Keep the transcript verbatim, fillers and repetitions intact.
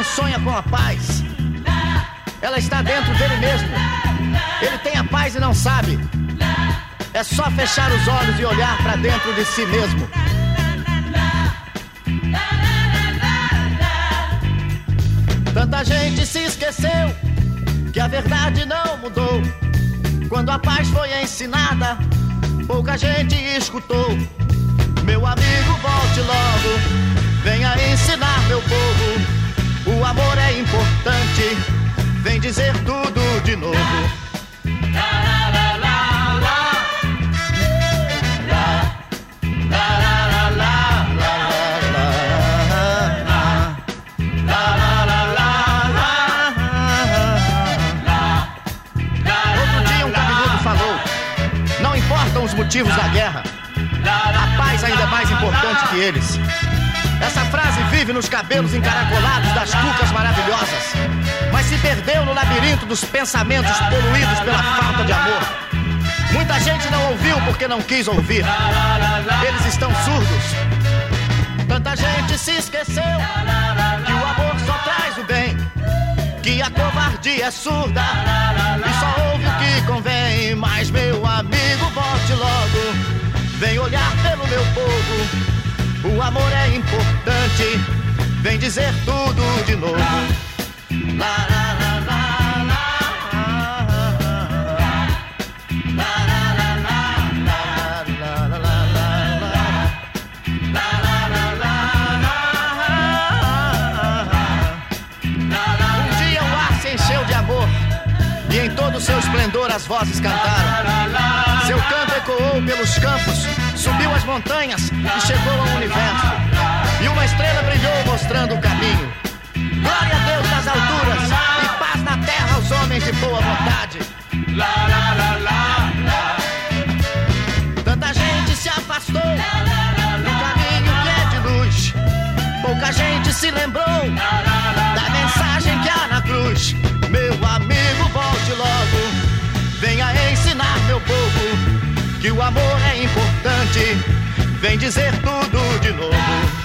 sonha com a paz, ela está dentro dele mesmo. Ele tem a paz e não sabe. É só fechar os olhos e olhar pra dentro de si mesmo. Tanta gente se esqueceu que a verdade não mudou. Quando a paz foi ensinada, pouca gente escutou. Meu amigo, volte logo, venha ensinar meu povo. O amor é importante, vem dizer tudo de novo. Os motivos da guerra, a paz ainda é mais importante que eles. Essa frase vive nos cabelos encaracolados das cucas maravilhosas, mas se perdeu no labirinto dos pensamentos poluídos pela falta de amor. Muita gente não ouviu porque não quis ouvir. Eles estão surdos. Tanta gente se esqueceu que o amor só traz o bem, que a covardia é surda e só ouve o que convém. Mas meu amigo, volte logo, vem olhar pelo meu povo. O amor é importante, vem dizer tudo de novo. Lá, lá, lá, lá, lá, lá, lá, lá, lá, lá. Um dia o ar se encheu de amor e em todo o seu esplendor as vozes cantaram. Seu canto ecoou pelos campos, subiu as montanhas e chegou ao universo. E uma estrela brilhou mostrando o caminho. Glória a Deus nas alturas e paz na terra aos homens de boa vontade. Tanta gente se afastou do caminho que é de luz. Pouca gente se lembrou da mensagem que há na cruz. Meu amigo, volte logo, venha ensinar meu povo que o amor é importante, vem dizer tudo de novo.